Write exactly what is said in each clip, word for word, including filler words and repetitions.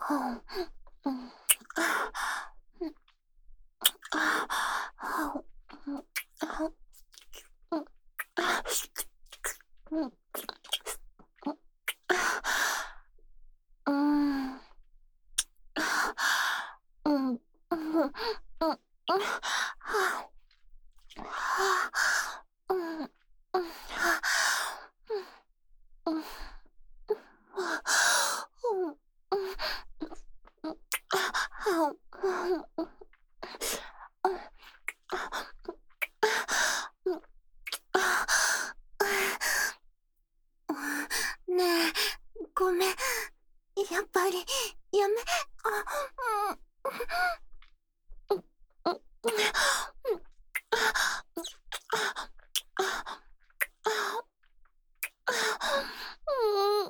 ねえ、ごめん。やっぱり、やめ、あ、うん、うん、うん、うん、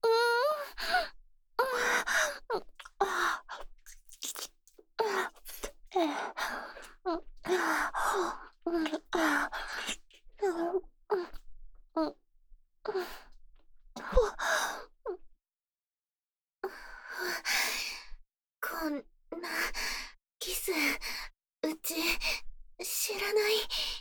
こんなキス、うち知らない。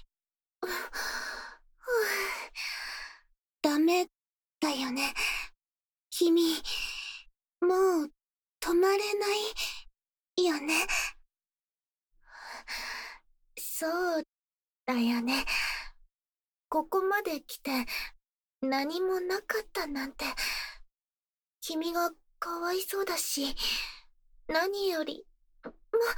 ダメだよね。君、もう止まれないよね。そうだよね。ここまで来て何もなかったなんて、君がかわいそうだし、何より、ま、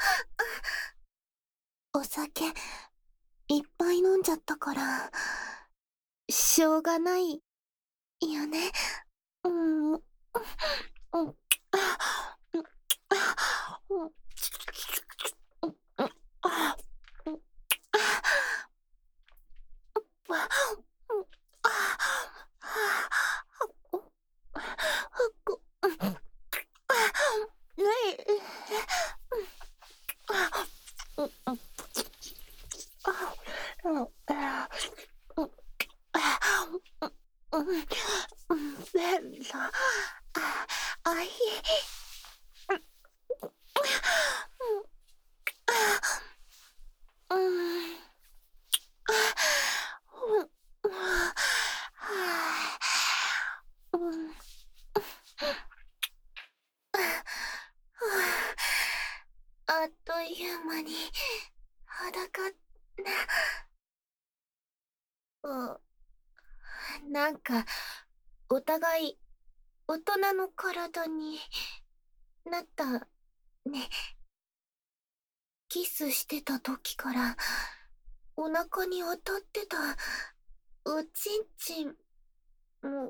お酒、いっぱい飲んじゃったから、しょうがないよね。うん、うん、うん、あい。うん。あっという間に裸ね。うん、なんかお互い大人の体になったね。キスしてた時からお腹に当たってたおちんちんも、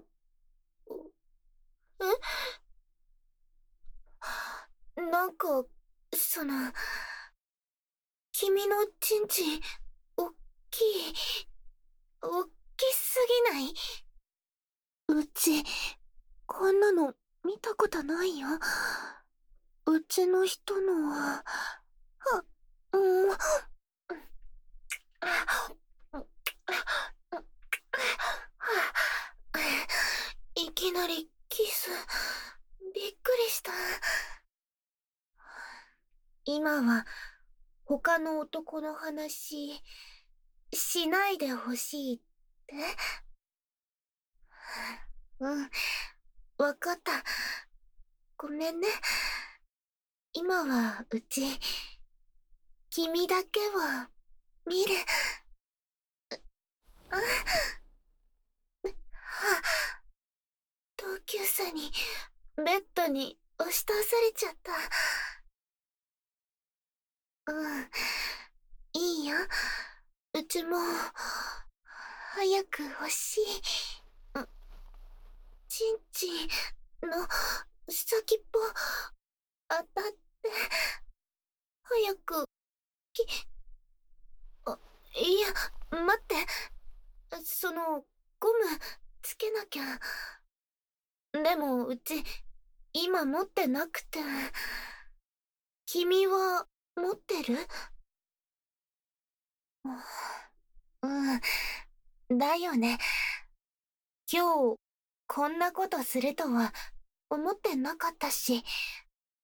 え、なんかその君のちんちんおっきい、おっきすぎない？うちこんなの見たことないよ。うちの人のは、あ、うん、いきなりキス、びっくりした。今は他の男の話しないでほしいって？うん、わかった。ごめんね。今はうち君だけは見る。あ、同級生にベッドに押し倒されちゃった。うん、いいよ。うちも早く欲しい。ちんちんの先っぽ当たって早くき、あ、いや、待って。そのゴムつけなきゃ。でもうち今持ってなくて。君は持ってる？うん、だよね。今日こんなことするとは思ってなかったし。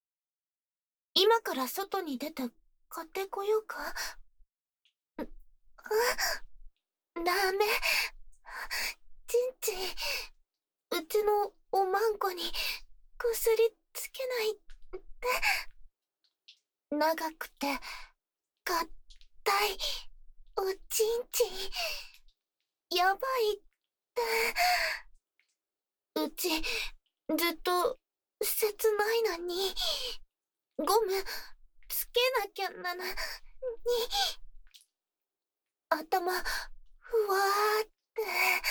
今から外に出て買ってこようか。んあ、ダメ。ちんちん、うちのおまんこに薬つけないって。長くて、かったい、おちんちん、やばいって。うち、ずっと、切ないのに、ゴム、つけなきゃなな、に、頭、ふわーって、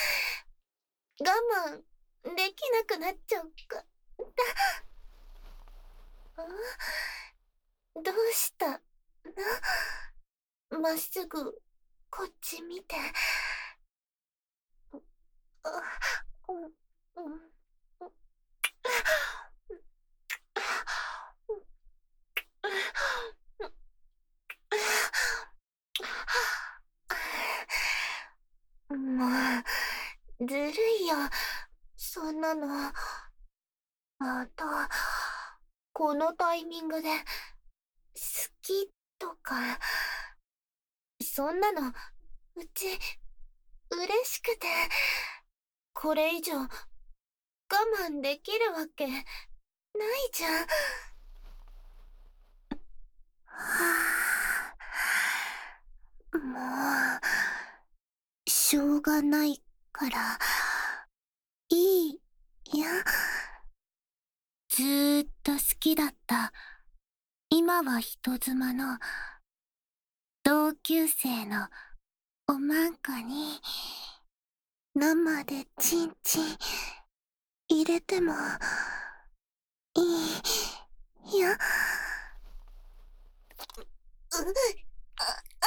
我慢、できなくなっちゃうか、だ。んどうしたの？まっすぐ、こっち見て。あ、うん、うん。もう、ずるいよ、そんなの。また、このタイミングで、好きとか、そんなの、うち、嬉しくて、これ以上、我慢できるわけ、ないじゃん。はぁ、もう、しょうがないから、いいや。ずーっと好きだった、今は人妻の、同級生のおまんこに、生でチンチン、入れても、いいよ。う、あ、あ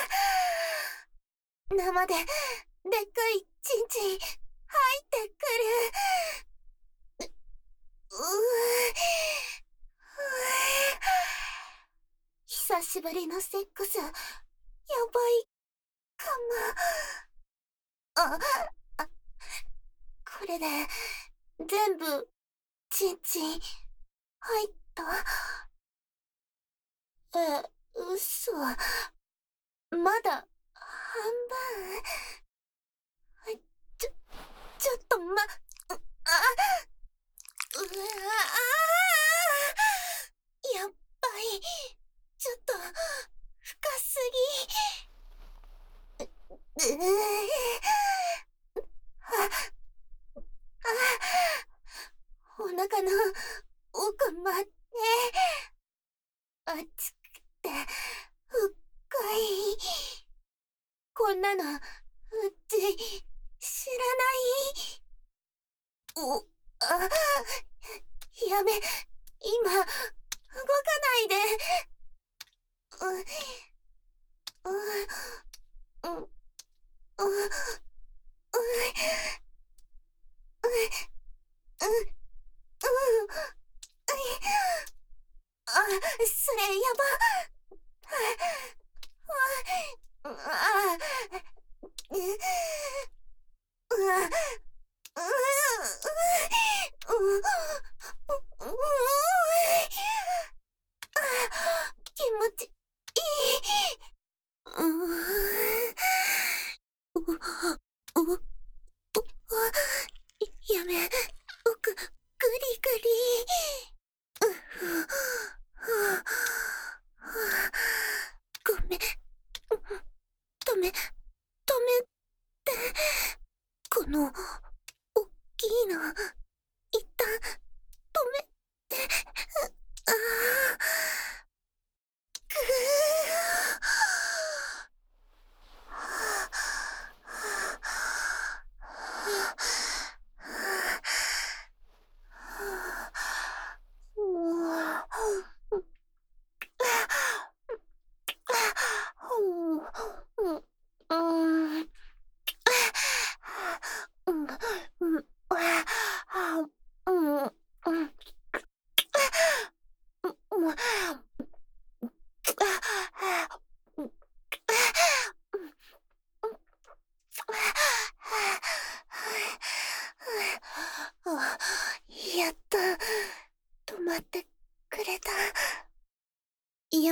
ー、生で、でっかいチンチン、入ってくる。う、うぅ、久しぶりのセックス、やばいかも。あ、あ、これで、全部、チンチン、入った？え、嘘。まだ、半分。ちょ、ちょっとま、あ、うわあ、やっぱり、ちょっと、深すぎ。う、うぅ、あ、あ、お腹の奥まで、熱くて、深い。こんなの、うち、知らない。お、あ、やめ、今、動かないで。う、う、う、う、う、う、う、う、あ、それやば。あ、あ、う、うわ、う、う、う、う、気持ちいい。う、う、う、う、やめ、奥、グリグリ。う、はあ、ごめん、止め、止めて。この、おっきいの、一旦、止めて。ああ、ぐ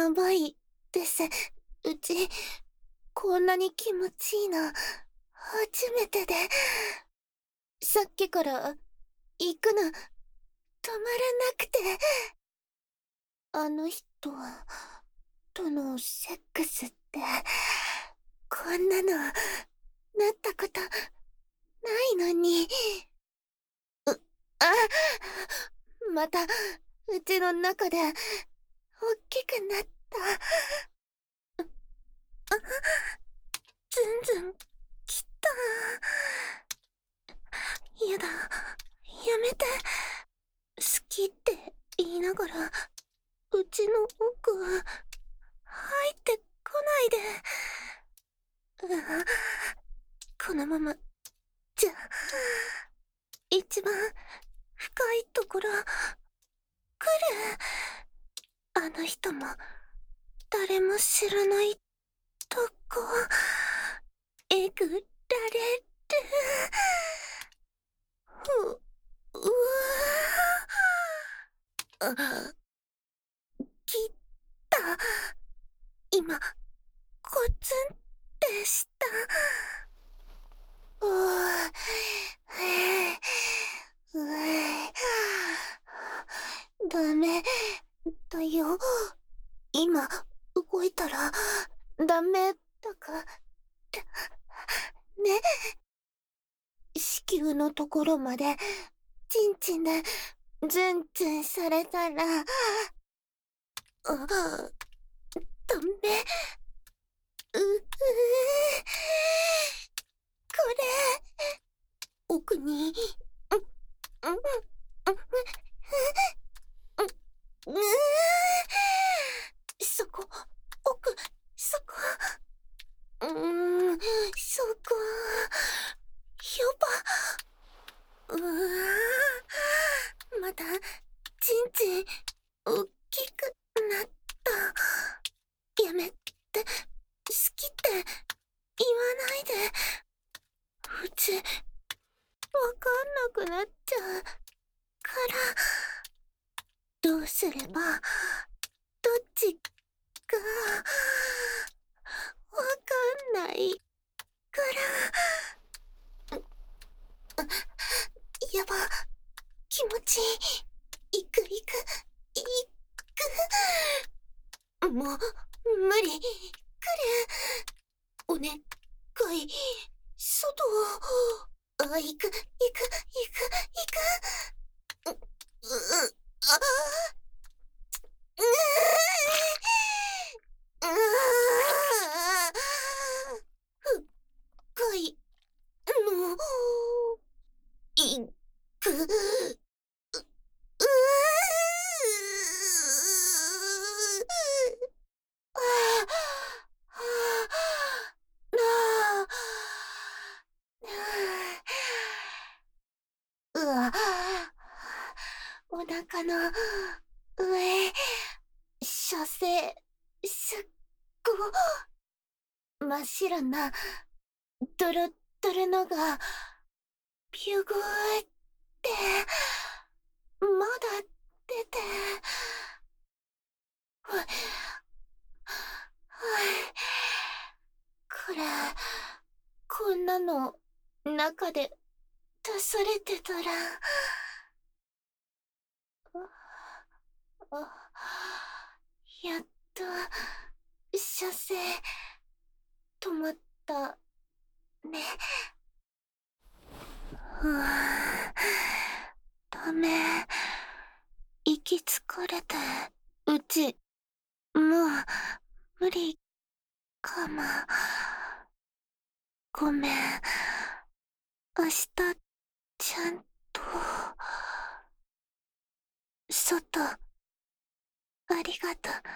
やばいです。うち、こんなに気持ちいいの、初めてで。さっきから行くの、止まらなくて。あの人とのセックスって、こんなの、なったこと、ないのに。う、あ、また、うちの中で、大きくなった。あ、ずんずん、きた。やだ、やめて。好きって言いながら、うちの奥、入ってこないで。う、このまま、じゃ、一番深いところ、来る。あの人も、誰も知らないとこ、えぐられる。う、うわぁ。あ、きた。今、コツンってした。うぅ、うぅ、ダメだよ。今、動いたら、ダメだから、ね。子宮のところまで、チンチンで、ズンズンされたら、あ、ダメ。う、うぅ、これ、奥に、う、うん、うん、う、うぅ、そこ、奥、そこ、うーん、そこ、やば。うわぁ、また、ちんちん、おっきくなった。やめて、好きって言わないで。うち、わかんなくなっちゃうから。どうすれば、どっちか、わかんないから。やば、気持ちいい。いくいく、いく。もう、無理。来る。おねがい、外を。あ、行く、行く、行く、行く。う、う、ああ。うー、うー、深いの、いく。う、うー、ああ、なあ、うわ、お腹の上、射精、すっご、真っ白な、ドロッドロのが、ビュグーって、まだ出て、ふ、はい、これ、こんなの、中で、出されてたら、あ、やっと、射精、止まった、ね。ふぅ、ダメ。息疲れて、うち、もう、無理、かも。ごめん。明日、ちゃんと、外、ありがとう。